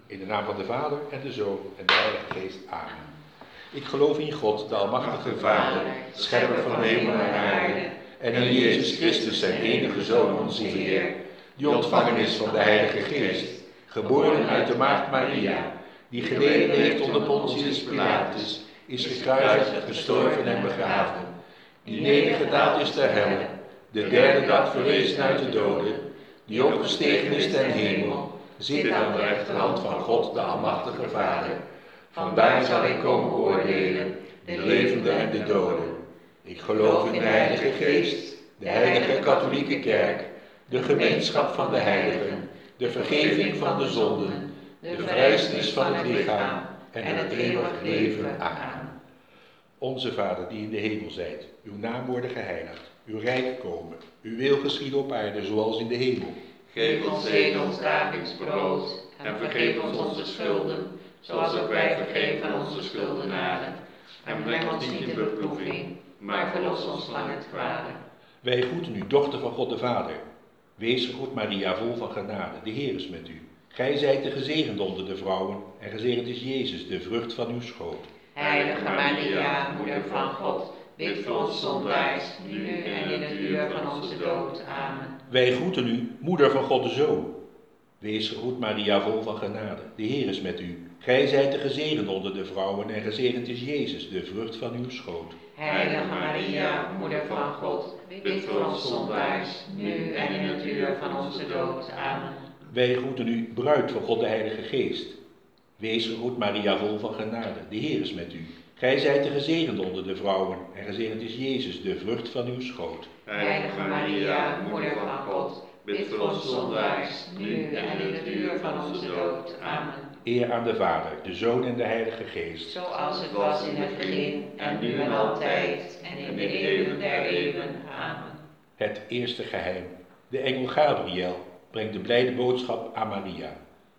In de naam van de Vader en de Zoon en de Heilige Geest. Amen. Ik geloof in God, de Almachtige Vader, schepper van hemel en aarde, en in Jezus Christus, zijn enige Zoon, onze Heer, die ontvangen is van de Heilige Geest, geboren uit de maagd Maria, die geleden heeft onder Pontius Pilatus, is gekruisigd, gestorven en begraven, die nedergedaald is ter helle, de derde dag verrezen uit de doden, die opgestegen is ten hemel, zit aan de rechterhand van God, de Almachtige Vader. Vandaar zal hij komen oordelen, de levenden en de doden. Ik geloof in de Heilige Geest, de heilige katholieke kerk, de gemeenschap van de heiligen, de vergeving van de zonden, de vrijheid van het lichaam en het eeuwig leven. Amen. Onze Vader die in de hemel zijt, uw naam worden geheiligd, uw rijk komen, uw wil geschieden op aarde zoals in de hemel. Geef ons heden ons dagelijks brood en vergeef ons onze schulden, zoals ook wij vergeven aan onze schuldenaren. En breng ons niet in beproeving, maar verlos ons van het kwade. Wij groeten u, dochter van God de Vader. Wees gegroet Maria, vol van genade, de Heer is met u. Gij zijt de gezegende onder de vrouwen, en gezegend is Jezus, de vrucht van uw schoot. Heilige Maria, moeder van God, bid voor ons zondaars, nu en in het uur van onze dood. Amen. Wij groeten u, moeder van God de Zoon. Wees gegroet Maria, vol van genade, de Heer is met u. Gij zijt de gezegende onder de vrouwen, en gezegend is Jezus, de vrucht van uw schoot. Heilige Maria, moeder van God, bid voor ons zondaars, nu en in het uur van onze dood. Amen. Wij groeten u, bruid van God de Heilige Geest. Wees gegroet Maria, vol van genade, de Heer is met u. Gij zijt de gezegende onder de vrouwen, en gezegend is Jezus, de vrucht van uw schoot. Heilige Maria, moeder van God, bid voor ons zondaars, nu en in het uur van onze dood. Amen. Eer aan de Vader, de Zoon en de Heilige Geest. Zoals het was in het begin, en nu en altijd, en in de eeuwen der eeuwen. Amen. Het eerste geheim. De engel Gabriel brengt de blijde boodschap aan Maria.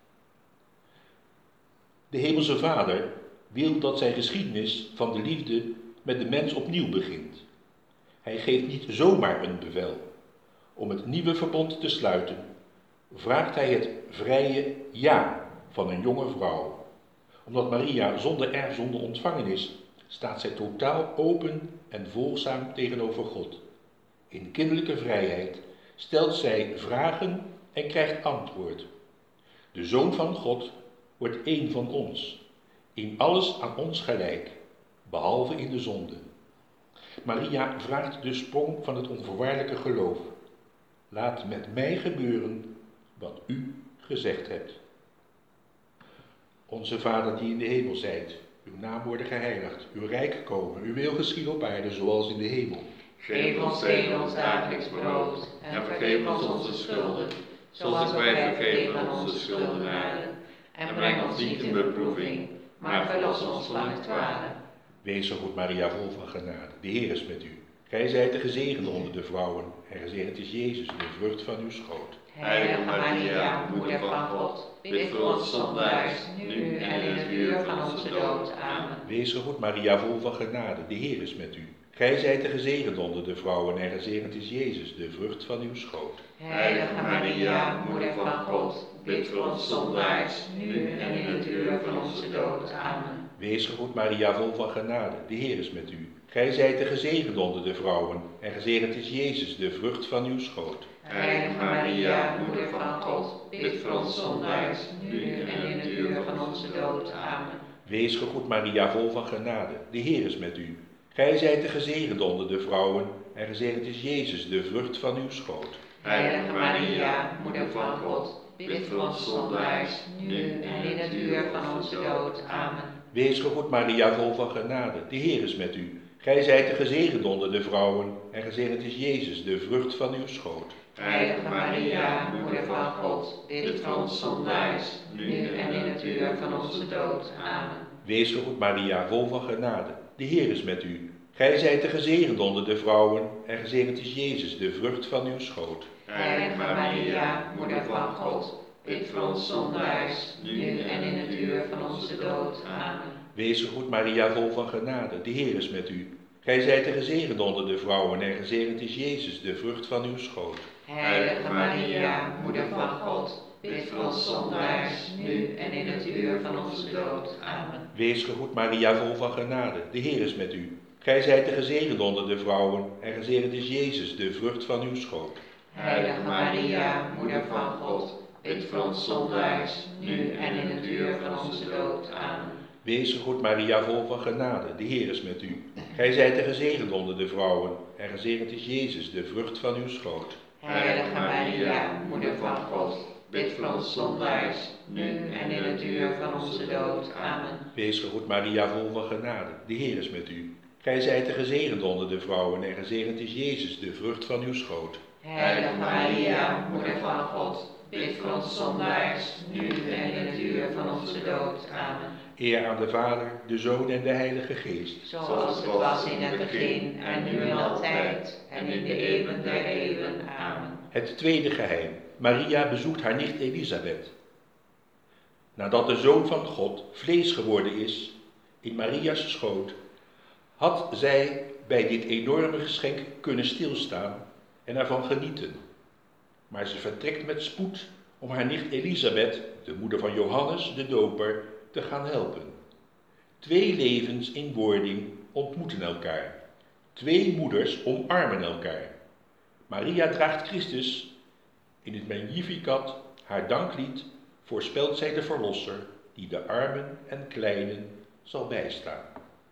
De Hemelse Vader wil dat zijn geschiedenis van de liefde met de mens opnieuw begint. Hij geeft niet zomaar een bevel. Om het nieuwe verbond te sluiten, vraagt hij het vrije ja van een jonge vrouw. Omdat Maria zonder erfzonde ontvangen is, staat zij totaal open en volgzaam tegenover God. In kinderlijke vrijheid stelt zij vragen en krijgt antwoord. De Zoon van God wordt één van ons, in alles aan ons gelijk, behalve in de zonde. Maria vraagt de sprong van het onvoorwaardelijke geloof. Laat met mij gebeuren wat u gezegd hebt. Onze Vader die in de hemel zijt, uw naam worden geheiligd, uw rijk komen, uw wil geschieden op aarde zoals in de hemel. Geef ons heden ons dagelijks brood en vergeef ons onze schulden, zoals wij vergeven aan onze schuldenaren. En breng ons niet in beproeving, maar verlos ons van het kwade. Wees zo goed Maria, vol van genade, de Heer is met u. Gij zijt de gezegende onder de vrouwen, en gezegend is Jezus, de vrucht van uw schoot. Heilige Maria, moeder van God, bid voor ons zondaars, nu en in het uur van onze dood. Amen. Wees zo goed Maria, vol van genade, de Heer is met u. Gij zijt de gezegende onder de vrouwen, en gezegend is Jezus, de vrucht van uw schoot. Heilige Maria, moeder van God, bid voor ons zondaars, nu en in het uur van onze dood. Amen. Wees gegroet Maria, vol van genade, de Heer is met u. Gij zijt de gezegende onder de vrouwen, en gezegend is Jezus, de vrucht van uw schoot. Heilige Maria, moeder van God, bid voor ons zondaars, nu en in het uur van onze dood. Amen. Wees gegroet Maria, vol van genade, de Heer is met u. Gij zijt de gezegende onder de vrouwen, en gezegend is Jezus, de vrucht van uw schoot. Heilige Maria, moeder van God, bid voor ons zondaars, nu en in het uur van onze dood. Amen. Wees gegroet Maria, vol van genade, de Heer is met u. Gij zijt de gezegende onder de vrouwen, en gezegend is Jezus, de vrucht van uw schoot. Heilige Maria, moeder van God, bid voor ons zondaars, nu en in het uur van onze dood. Amen. Wees gegroet Maria, vol van genade, de Heer is met u. Gij zijt de gezegende onder de vrouwen, en gezegend is Jezus, de vrucht van uw schoot. Heilige Maria, moeder van God, bid voor ons zondaars, nu en in het uur van onze dood. Amen. Wees gegroet Maria, vol van genade, de Heer is met u. Gij zijt de gezegende onder de vrouwen, en gezegend is Jezus, de vrucht van uw schoot. Heilige Maria, moeder van God, bid voor ons zondaars, nu nu en in het uur van onze dood. Amen. Wees gegroet Maria, vol van genade, de Heer is met u. Gij zijt de gezegende onder de vrouwen, en gezegend is Jezus, de vrucht van uw schoot. Heilige Maria, Moeder van God, bid voor ons zondaars, nu en in het uur van onze dood. Amen. Wees gegroet Maria, vol van genade, de Heer is met u. Gij zijt de gezegende onder de vrouwen, en gezegend is Jezus, de vrucht van uw schoot. Heilige Maria, Moeder van God, bid voor ons zondaars, nu en in het uur van onze dood. Amen. Wees gegroet Maria, vol van genade, de Heer is met u. Gij zijt de gezegende onder de vrouwen, en gezegend is Jezus, de vrucht van uw schoot. Heilige Maria, Moeder van God, bid voor ons zondaars, nu en in het uur van onze dood. Amen. Eer aan de Vader, de Zoon en de Heilige Geest. Zoals het was in het begin, en nu en altijd, en in de eeuwen der eeuwen. Amen. Het tweede geheim. Maria bezoekt haar nicht Elisabeth. Nadat de Zoon van God vlees geworden is in Maria's schoot, had zij bij dit enorme geschenk kunnen stilstaan en ervan genieten. Maar ze vertrekt met spoed om haar nicht Elisabeth, de moeder van Johannes de Doper, te gaan helpen. Twee levens in wording ontmoeten elkaar. Twee moeders omarmen elkaar. Maria draagt Christus. In het Magnificat, haar danklied, voorspelt zij de Verlosser, die de armen en kleinen zal bijstaan.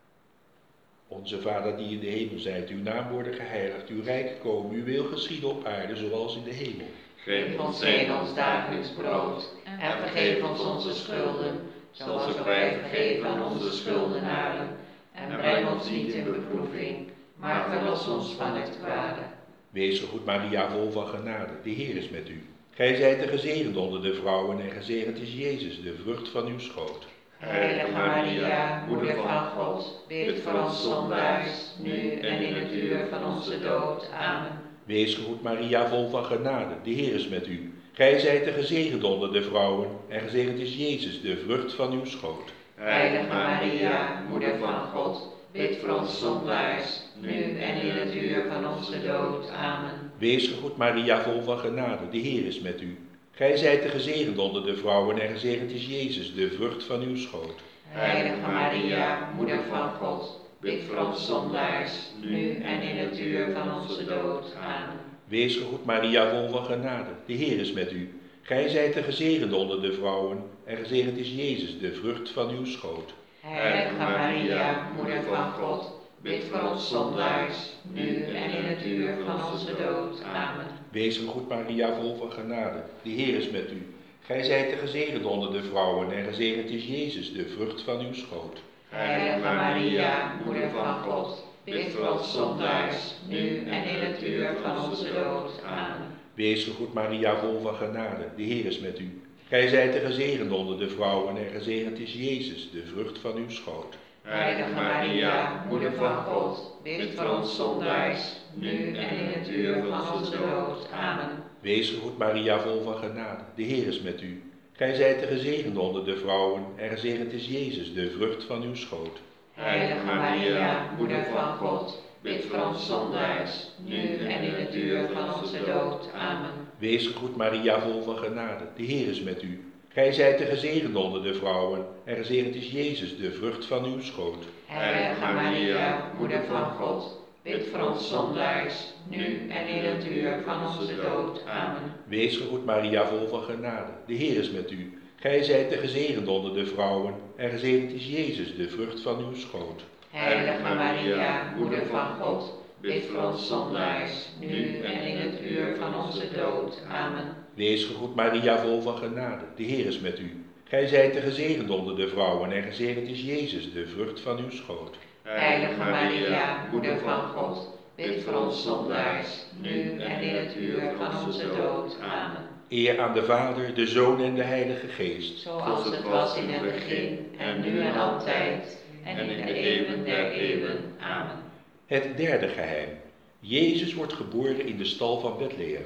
Onze Vader die in de hemel zijt, uw naam worden geheiligd, uw rijk komen, uw wil geschieden op aarde zoals in de hemel. Geef ons heden ons dagelijks brood, en vergeef ons onze schulden, zoals ook wij vergeven aan onze schuldenaren. En breng ons niet in beproeving, maar verlos ons van het kwade. Wees gegroet Maria, vol van genade, de Heer is met u. Gij zijt de gezegende onder de vrouwen, en gezegend is Jezus, de vrucht van uw schoot. Heilige Maria, Moeder van God, bid voor ons zondaars, nu en in het uur van onze dood. Amen. Wees gegroet Maria, vol van genade, de Heer is met u. Gij zijt de gezegende onder de vrouwen, en gezegend is Jezus, de vrucht van uw schoot. Heilige Maria, Moeder van God, bid voor ons zondaars, nu en in het uur van onze dood. Amen. Wees gegroet Maria, vol van genade, de Heer is met u. Gij zijt de gezegende onder de vrouwen, en gezegend is Jezus, de vrucht van uw schoot. Heilige Maria, Moeder van God, bid voor ons zondaars, nu en in het uur van onze dood. Amen. Wees gegroet Maria, vol van genade, de Heer is met u. Gij zijt de gezegende onder de vrouwen, en gezegend is Jezus, de vrucht van uw schoot. Heilige Maria, Moeder van God, bid voor ons zondaars, nu en in het uur van onze dood. Amen. Wees gegroet Maria, vol van genade, de Heer is met u. Gij zijt de gezegende onder de vrouwen, en gezegend is Jezus, de vrucht van uw schoot. Heilige Maria, Moeder van God, bid voor ons zondaars, nu en in het uur van onze dood. Amen. Wees gegroet Maria, vol van genade, de Heer is met u. Gij zijt de gezegende onder de vrouwen, en gezegend is Jezus, de vrucht van uw schoot. Heilige Maria, Moeder van God, bid voor ons zondaars, nu en in het uur van onze dood. Amen. Wees gegroet Maria, vol van genade, de Heer is met u. Gij zijt de gezegende onder de vrouwen, en gezegend is Jezus, de vrucht van uw schoot. Heilige Maria, Moeder van God, bid voor ons zondaars, nu en in het uur van onze dood. Amen. Wees gegroet Maria, vol van genade, de Heer is met u. Gij zijt de gezegende onder de vrouwen, en gezegend is Jezus, de vrucht van uw schoot. Heilige Maria, Moeder van God, bid voor ons zondaars, nu en in het uur van onze dood. Amen. Wees gegroet Maria, vol van genade, de Heer is met u. Gij zijt de gezegende onder de vrouwen, en gezegend is Jezus, de vrucht van uw schoot. Heilige Maria, Moeder van God, bid voor ons zondaars, nu en in het uur van onze dood. Amen. Wees gegroet Maria, vol van genade, de Heer is met u. Gij zijt de gezegende onder de vrouwen, en gezegend is Jezus, de vrucht van uw schoot. Heilige Maria, Moeder van God, bid voor ons zondaars, nu en in het uur van onze dood. Amen. Eer aan de Vader, de Zoon en de Heilige Geest. Zoals het was in het begin, en nu en altijd, en in de eeuwen der eeuwen. Amen. Het derde geheim. Jezus wordt geboren in de stal van Bethlehem.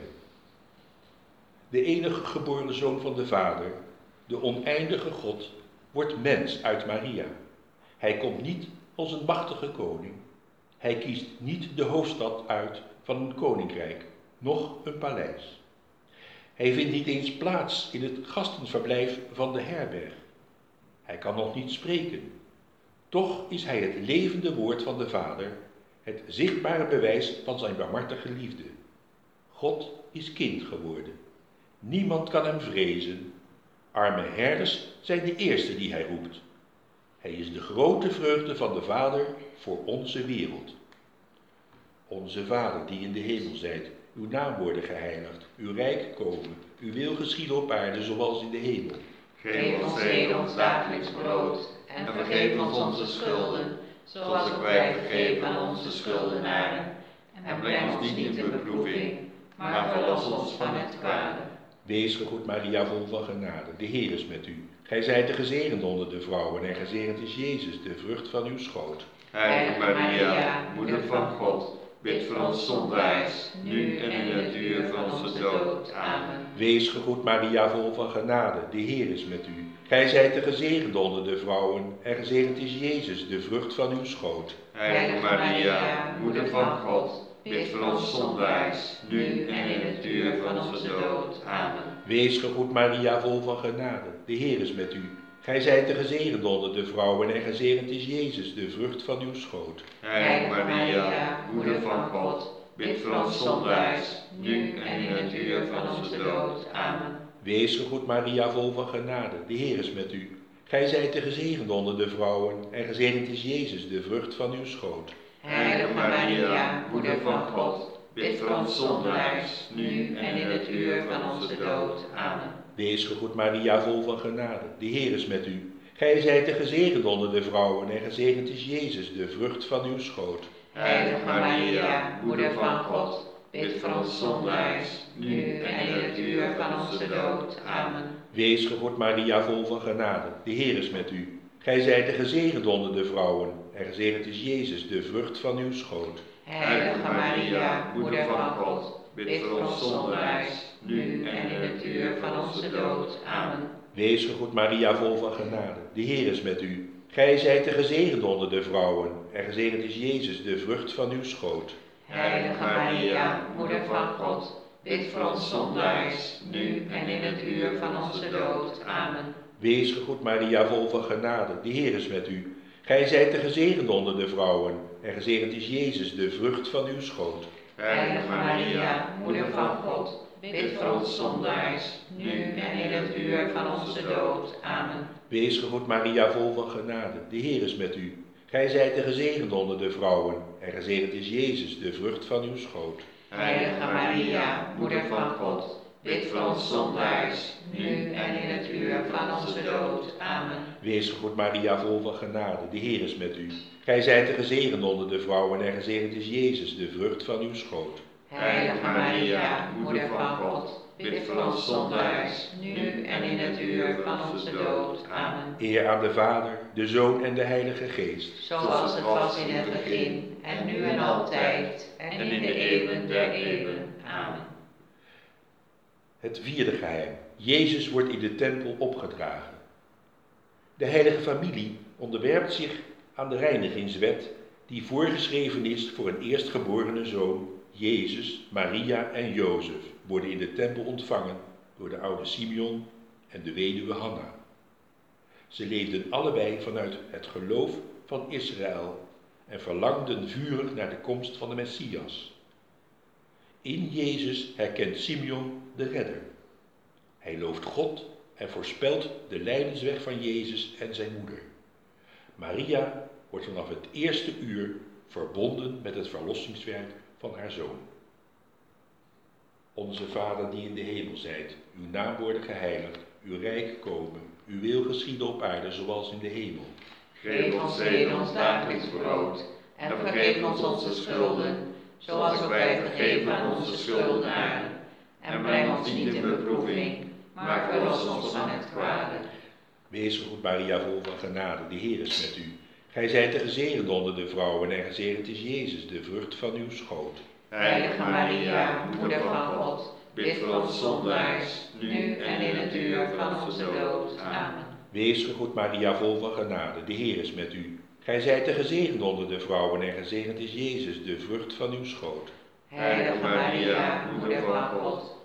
De enige geboren Zoon van de Vader, de oneindige God, wordt mens uit Maria. Hij komt niet als een machtige koning. Hij kiest niet de hoofdstad uit van een koninkrijk, noch een paleis. Hij vindt niet eens plaats in het gastenverblijf van de herberg. Hij kan nog niet spreken. Toch is hij het levende woord van de Vader, het zichtbare bewijs van zijn barmhartige liefde. God is kind geworden. Niemand kan hem vrezen. Arme herders zijn de eerste die hij roept. Hij is de grote vreugde van de Vader voor onze wereld. Onze Vader die in de hemel zijt, uw naam worden geheiligd, uw rijk komen, uw wil geschieden op aarde zoals in de hemel. Geef ons heden ons dagelijks brood en vergeef ons onze schulden, zoals ook wij vergeven aan onze schuldenaren. En breng ons niet in beproeving, maar verlos ons van het kwade. Wees gegroet Maria, vol van genade, de Heer is met u. Gij zijt de gezegende onder de vrouwen en gezegend is Jezus, de vrucht van uw schoot. Heilige Maria, moeder van God, bid voor ons zondaars, nu en in het uur van onze dood. Amen. Wees gegroet Maria, vol van genade, de Heer is met u. Gij zijt de gezegende onder de vrouwen en gezegend is Jezus, de vrucht van uw schoot. Heilige Maria, moeder van God, bid voor ons zondaars, nu en in het uur van onze dood. Amen. Wees gegroet Maria, vol van genade, de Heer is met u. Gij zijt de gezegende onder de vrouwen en gezegend is Jezus, de vrucht van uw schoot. Heilige Maria, moeder van God, bid voor ons zondaars, nu en in het uur van onze dood. Amen. Wees gegroet Maria, vol van genade, de Heer is met u. Gij zijt de gezegende onder de vrouwen en gezegend is Jezus, de vrucht van uw schoot. Heilige Maria, moeder van God, bid voor ons zondaars, nu en in het uur van onze dood. Amen. Wees gegroet Maria, vol van genade, de Heer is met u. Gij zijt de gezegende onder de vrouwen en gezegend is Jezus, de vrucht van uw schoot. Heilige Maria, moeder van God, bid voor ons zondaars, nu en in het uur van onze dood. Amen. Wees gegroet Maria, vol van genade, de Heer is met u. Gij zijt de gezegende onder de vrouwen en gezegend is Jezus, de vrucht van uw schoot. Heilige Maria, moeder van God, bid voor ons zondaars, nu en in het uur van onze dood. Amen. Wees gegroet Maria, vol van genade, de Heer is met u. Gij zijt de gezegende onder de vrouwen en gezegend is Jezus, de vrucht van uw schoot. Heilige Maria, moeder van God, bid voor ons zondaars, nu en in het uur van onze dood. Amen. Wees gegroet Maria, vol van genade, de Heer is met u. Gij zijt de gezegende onder de vrouwen en gezegend is Jezus, de vrucht van uw schoot. Heilige Maria, moeder van God, bid voor ons zondaars, nu en in het uur van onze dood. Amen. Wees gegroet Maria, vol van genade, de Heer is met u. Gij zijt de gezegende onder de vrouwen en gezegend is Jezus, de vrucht van uw schoot. Heilige Maria, moeder van God, bid voor ons zondaars, nu en in het uur van onze dood. Amen. Wees gegroet Maria, vol van genade, de Heer is met u. Gij zijt de gezegende onder de vrouwen en gezegend is Jezus, de vrucht van uw schoot. Heilige Maria, moeder van God, bid voor ons zondaars, nu en in het uur van onze dood. Amen. Eer aan de Vader, de Zoon en de Heilige Geest. Zoals het was in het begin, en nu en altijd, en in de eeuwen der eeuwen. Amen. Het vierde geheim. Jezus wordt in de tempel opgedragen. De heilige familie onderwerpt zich aan de reinigingswet die voorgeschreven is voor een eerstgeborene zoon. Jezus, Maria en Jozef worden in de tempel ontvangen door de oude Simeon en de weduwe Hanna. Ze leefden allebei vanuit het geloof van Israël en verlangden vurig naar de komst van de Messias. In Jezus herkent Simeon de redder. Hij looft God en voorspelt de lijdensweg van Jezus en zijn moeder. Maria wordt vanaf het eerste uur verbonden met het verlossingswerk van haar zoon. Onze Vader die in de hemel zijt, uw naam worden geheiligd, uw rijk komen, uw wil geschieden op aarde zoals in de hemel. Geef ons heden ons dagelijks brood en vergeef ons onze schulden, zoals ook wij vergeven aan onze schuldenaren. En breng ons niet in beproeving, maar verlos ons van het kwade. Wees gegroet Maria, vol van genade, de Heer is met u. Gij zijt de gezegende onder de vrouwen en gezegend is Jezus, de vrucht van uw schoot. Heilige Maria, moeder van God, bid voor ons zondaars, nu en in het uur van onze dood. Amen. Wees gegroet Maria, vol van genade, de Heer is met u. Gij zijt de gezegende onder de vrouwen en gezegend is Jezus, de vrucht van uw schoot. Heilige Maria, moeder van God,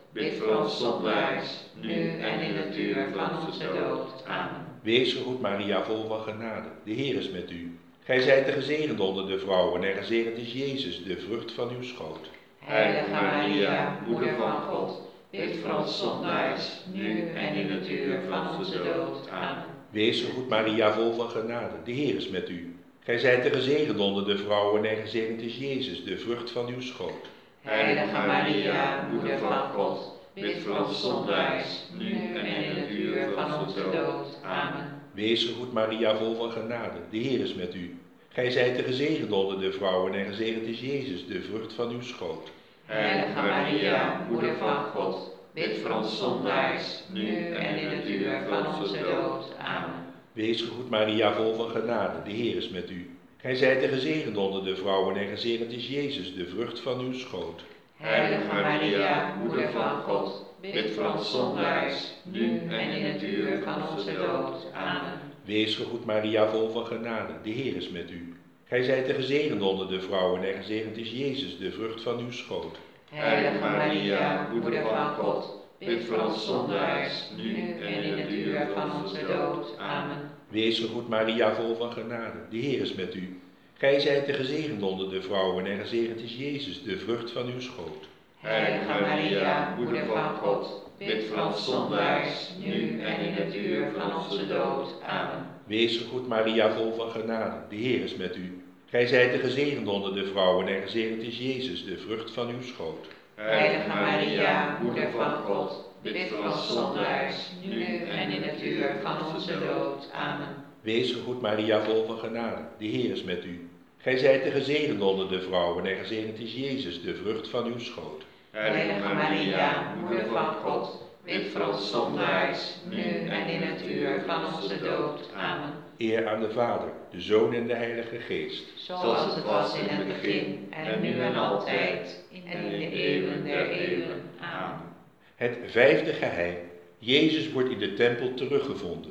bid voor ons zondaars, nu en in het uur van onze dood. Amen. Wees gegroet Maria, vol van genade, de Heer is met u. Gij zijt de gezegende onder de vrouwen en gezegend is Jezus, de vrucht van uw schoot. Heilige Maria, moeder van God, bid voor ons zondaars, nu en in het uur van onze dood. Amen. Wees gegroet Maria, vol van genade, de Heer is met u. Gij zijt de gezegende onder de vrouwen en gezegend is Jezus, de vrucht van uw schoot. Heilige Maria, moeder van God, bid voor ons zondaars, nu en in het uur van onze dood. Amen. Wees gegroet Maria, vol van genade, de Heer is met u. Gij zijt de gezegende onder de vrouwen en gezegend is Jezus, de vrucht van uw schoot. Heilige Maria, moeder van God, bid voor ons zondaars, nu en in het uur van onze dood. Amen. Wees gegroet Maria, vol van genade, de Heer is met u. Gij zijt de gezegende onder de vrouwen en gezegend is Jezus, de vrucht van uw schoot. Heilige Maria, moeder van God, bid voor ons zondaars, nu en in het uur van onze dood. Amen. Wees gegroet Maria, vol van genade, de Heer is met u. Gij zijt de gezegende onder de vrouwen en gezegend is Jezus, de vrucht van uw schoot. Heilige Maria, moeder van God, bid voor ons zondaars, nu en in het uur van onze dood. Amen. Wees gegroet Maria, vol van genade, de Heer is met u. Gij zijt de gezegende onder de vrouwen en gezegend is Jezus, de vrucht van uw schoot. Heilige Maria, moeder van God, bid voor ons zondaars, nu en in het uur van onze dood. Amen. Wees gegroet Maria, vol van genade, de Heer is met u. Gij zijt de gezegende onder de vrouwen en gezegend is Jezus, de vrucht van uw schoot. Heilige Maria, moeder van God, bid voor ons zondaars, nu en in het uur van onze dood. Amen. Wees gegroet Maria, vol van genade, de Heer is met u. Gij zijt de gezegende onder de vrouwen en gezegend is Jezus, de vrucht van uw schoot. Heilige Maria, moeder van God, bid voor ons zondaars, nu en in het uur van onze dood. Amen. Eer aan de Vader, de Zoon en de Heilige Geest. Zoals het was in het begin, en nu en altijd, en in de eeuwen der eeuwen. Amen. Het vijfde geheim. Jezus wordt in de tempel teruggevonden.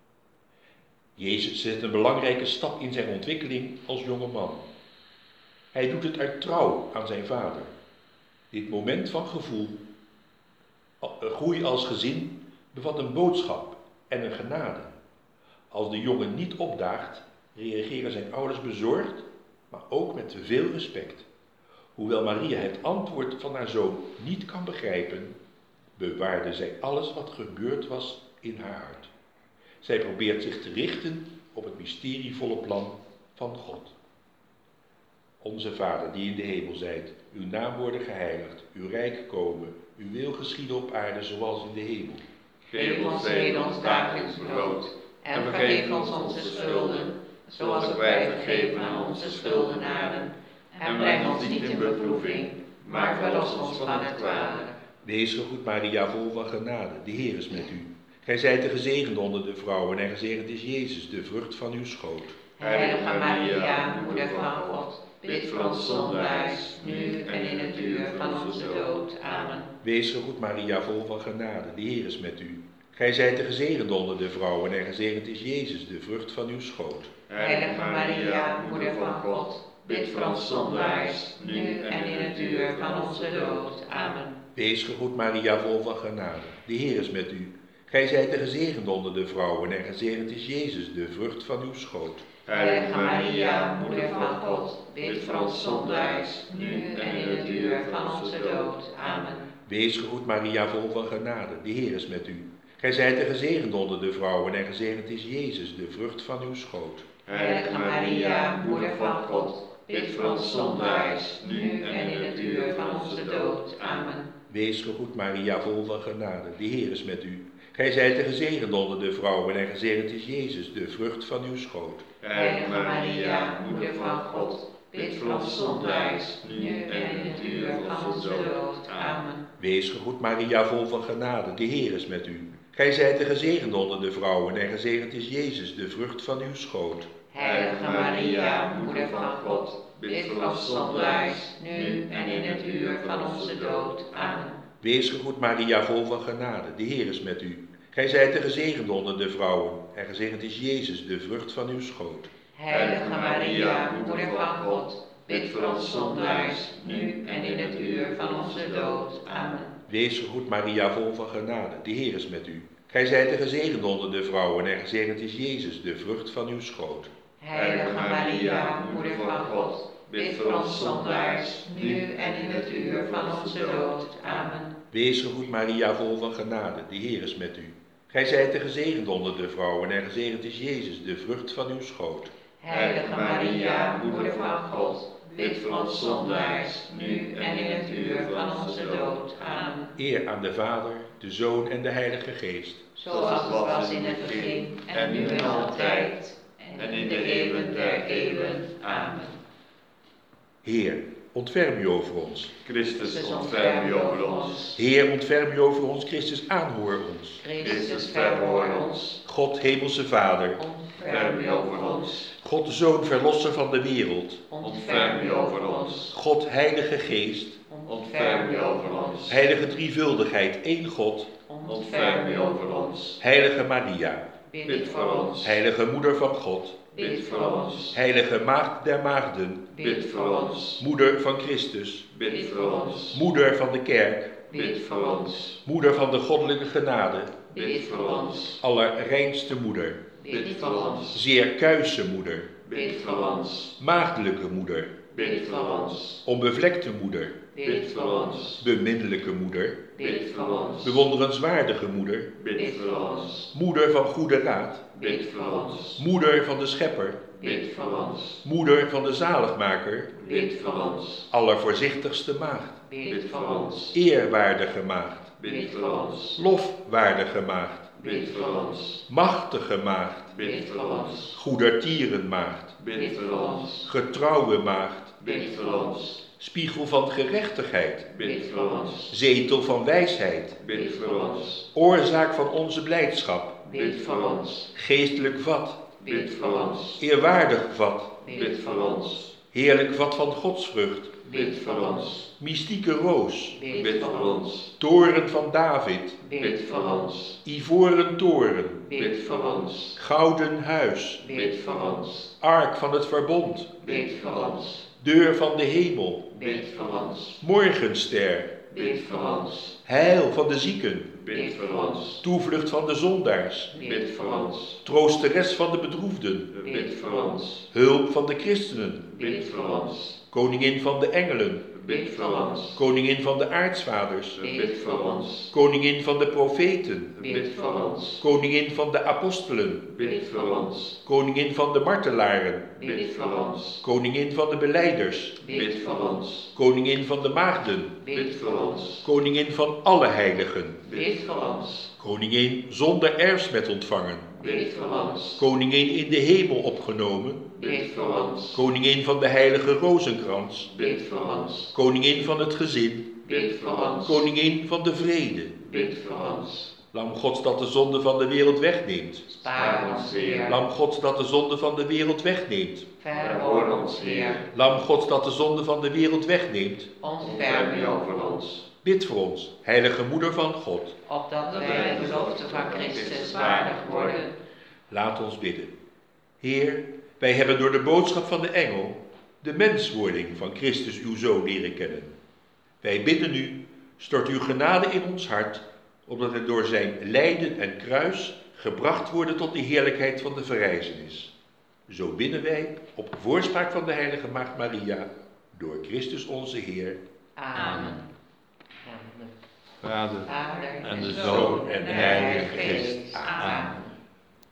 Jezus zet een belangrijke stap in zijn ontwikkeling als jonge man. Hij doet het uit trouw aan zijn vader. Dit moment van groei als gezin bevat een boodschap en een genade. Als de jongen niet opdaagt, reageren zijn ouders bezorgd, maar ook met veel respect. Hoewel Maria het antwoord van haar zoon niet kan begrijpen, bewaarde zij alles wat gebeurd was in haar hart. Zij probeert zich te richten op het mysterievolle plan van God. Onze Vader die in de hemel zijt, uw naam worden geheiligd, uw rijk komen, uw wil geschieden op aarde zoals in de hemel. Geef ons heden ons dagelijks brood, en vergeef ons onze schulden, zoals ook wij vergeven aan onze schuldenaren. En breng ons niet in beproeving, maar verlos ons van het kwade. Wees gegroet Maria, vol van genade, de Heer is met u. Gij zijt de gezegende onder de vrouwen en gezegend is Jezus, de vrucht van uw schoot. Heilige Maria, moeder van God, bid voor ons zondaars, nu en in het uur van onze dood. Amen. Wees gegroet Maria, vol van genade, de Heer is met u. Gij zijt de gezegende onder de vrouwen en gezegend is Jezus, de vrucht van uw schoot. Heilige Maria, moeder van God, bid voor ons zondaars, nu en in het uur van onze dood. Amen. Wees gegroet Maria, vol van genade, de Heer is met u. Gij zijt de gezegende onder de vrouwen en gezegend is Jezus, de vrucht van uw schoot. Heilige Maria, moeder van God, bid voor ons zondaars, nu en in het uur van onze dood. Amen. Wees gegroet Maria, vol van genade, de Heer is met u. Gij zijt de gezegende onder de vrouwen en gezegend is Jezus, de vrucht van uw schoot. Heilige Maria, moeder van God, bid voor ons zondaars, nu en in het uur van onze dood. Amen. Wees gegroet Maria, vol van genade, de Heer is met u. Gij zijt de gezegende onder de vrouwen en gezegend is Jezus, de vrucht van uw schoot. Heilige Maria, moeder van God, bid voor ons zondaars, nu en in het uur van onze dood. Amen. Wees gegroet Maria, vol van genade, de Heer is met u. Gij zijt de gezegende onder de vrouwen en gezegend is Jezus, de vrucht van uw schoot. Heilige Maria, moeder van God, bid voor ons zondaars, nu en in het uur van onze dood. Amen. Wees gegroet Maria, vol van genade, de Heer is met u. Gij zijt de gezegende onder de vrouwen en gezegend is Jezus, de vrucht van uw schoot. Heilige Maria, moeder van God, bid voor ons zondaars, nu en in het uur van onze dood. Amen. Wees gegroet Maria, vol van genade, de Heer is met u. Gij zijt de gezegende onder de vrouwen en gezegend is Jezus, de vrucht van uw schoot. Heilige Maria, moeder van God, bid voor ons zondaars, nu en in het uur van onze dood. Amen. Wees gegroet Maria, vol van genade, de Heer is met u. Gij zijt de gezegende onder de vrouwen en gezegend is Jezus, de vrucht van uw schoot. Heilige Maria, moeder van God, bid voor ons zondaars, nu en in het uur van onze dood. Amen. Eer aan de Vader, de Zoon en de Heilige Geest. Zoals het was in het begin, en nu en altijd, en in de eeuwen der eeuwen. Amen. Heer, ontferm u over ons. Christus, ontferm u over ons. Heer, ontferm u over ons. Christus, aanhoor ons. Christus, verhoor ons. God, hemelse Vader. Ontferm u over ons. God, de Zoon, verlosser van de wereld. Ontferm u over ons. God, Heilige Geest. Ontferm u over ons. Heilige drievuldigheid, één God. Ontferm u over ons. Heilige Maria. Bid voor ons. Heilige Moeder van God. Bid voor ons. Heilige Maagd der Maagden. Bid voor ons. Moeder van Christus. Bid voor ons. Moeder van de Kerk. Bid voor ons. Moeder van de goddelijke genade. Bid voor ons. Allerreinste moeder. Bid voor ons. Zeer kuise moeder. Bid voor ons. Maagdelijke moeder. Bid voor ons. Onbevlekte moeder. Bid voor ons. Beminnelijke moeder. Bid voor ons. Bewonderenswaardige moeder. Bid voor ons. Moeder van goede raad. Bid voor ons. Moeder van de Schepper. Bid voor ons. Moeder van de Zaligmaker. Bid voor ons. Allervoorzichtigste maagd. Bid voor ons. Eerwaardige maagd. Bid voor ons. Lofwaardige maagd. Bid voor ons. Machtige maagd. Bid voor ons. Goedertieren maagd. Bid voor ons. Getrouwe maagd. Bid voor ons. Spiegel van gerechtigheid. Bid voor ons. Zetel van wijsheid. Bid voor ons. Oorzaak van onze blijdschap. Bid voor ons. Geestelijk vat. Bid voor ons. Eerwaardig vat. Bid voor ons. Heerlijk vat van godsvrucht. Bid voor ons. Mystieke roos. Bid voor ons. Toren van David. Bid voor ons. Ivoren toren. Bid voor ons. Gouden huis. Bid voor ons. Ark van het verbond. Bid voor ons. Deur van de hemel. Bid voor ons. Morgenster. Bid voor ons. Heil van de zieken. Bid voor ons. Toevlucht van de zondaars. Bid voor ons. Troosteres van de bedroefden. Bid voor ons. Hulp van de christenen. Bid voor ons. Koningin van de engelen. Bid voor ons. Koningin van de aartsvaders. Bid voor ons. Koningin van de profeten. Bid voor ons. Koningin van de apostelen. Bid voor ons. Koningin van de martelaren. Bid voor ons. Koningin van de belijders. Bid voor ons. Koningin van de maagden. Bid voor ons. Koningin van alle heiligen. Bid voor ons. Koningin zonder erfsmet ontvangen. Bid voor ons. Koningin in de hemel opgenomen. Bid voor ons. Koningin van de heilige rozenkrans. Bid voor ons. Koningin van het gezin. Bid voor ons. Koningin van de vrede. Bid voor ons. Lam Gods dat de zonde van de wereld wegneemt. Spaar ons, Heer. Lam Gods dat de zonde van de wereld wegneemt. Verhoor ons, Heer. Lam Gods dat de zonde van de wereld wegneemt. Ontferm u over ons. Bid voor ons, heilige moeder van God. Opdat wij de belofte van Christus waardig worden. Laat ons bidden. Heer, wij hebben door de boodschap van de engel de menswording van Christus uw Zoon leren kennen. Wij bidden u, stort uw genade in ons hart, opdat we door zijn lijden en kruis gebracht worden tot de heerlijkheid van de verrijzenis. Zo bidden wij op voorspraak van de heilige Maagd Maria, door Christus onze Heer. Amen. Vader Vader en de Zoon en de Heilige Geest. Amen.